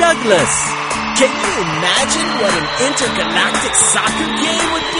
Douglas. Can you imagine what an intergalactic soccer game would be?